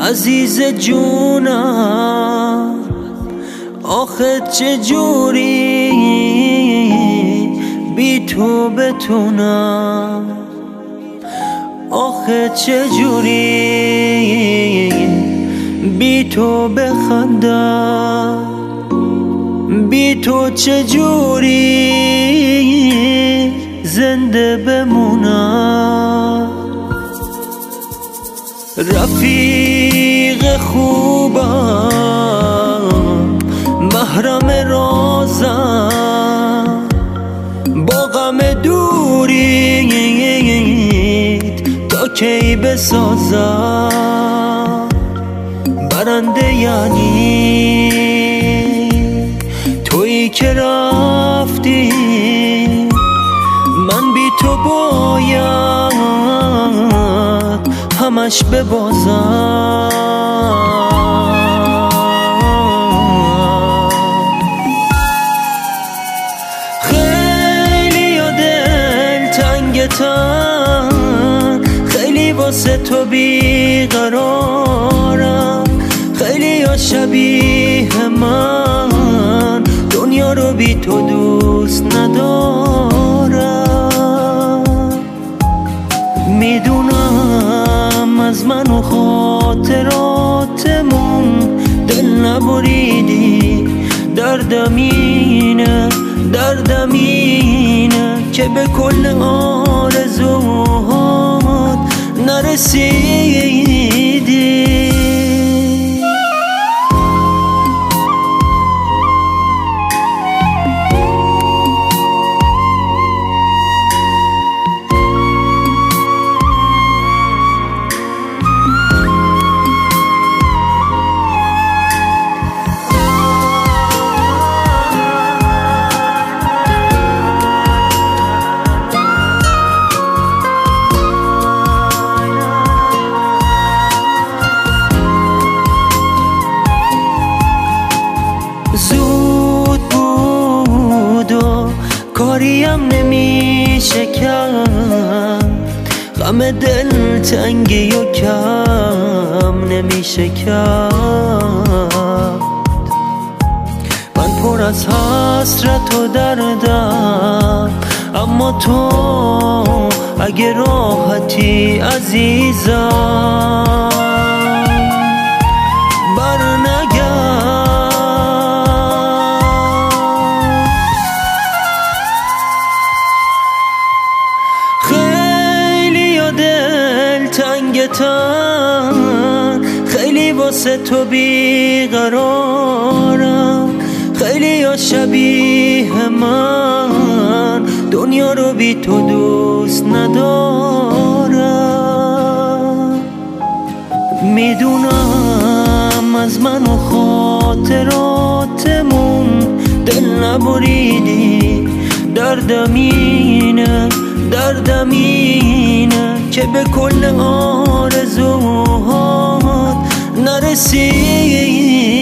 عزیز جونم، آخه چجوری بی تو بتونم، آخه چجوری بی تو بخندم، بی تو چجوری زنده بمونم. رفیق خوبم، محرم رازم، با غم دوریت تا کی بسازم برنده؟ یعنی تویی که رفتی من بی تو باید همش ببازم. خیلی یا دل تنگتن، خیلی واسه تو بیقرارم، خیلی یا شبیه من دنیا رو بی تو دوست ندارم. میدونم از من و خاطراتمون دل نبریدی، دردم اینه، دردم اینه که به کل آرزوهات نرسیدی. زود بود و کاریم نمیشه کرد، غم دل تنگی و کم نمیشه کرد. من پر از حسرت و دردم، اما تو اگه راحتی عزیزم تنگتن، خیلی واسه تو بیقرارم، خیلی یا شبیه من دنیا رو بی تو دوست ندارم. میدونم از من و خاطراتمون دل نبریدی، دردم اینه، دردم اینه که به کل آرزوهات نرسیدی.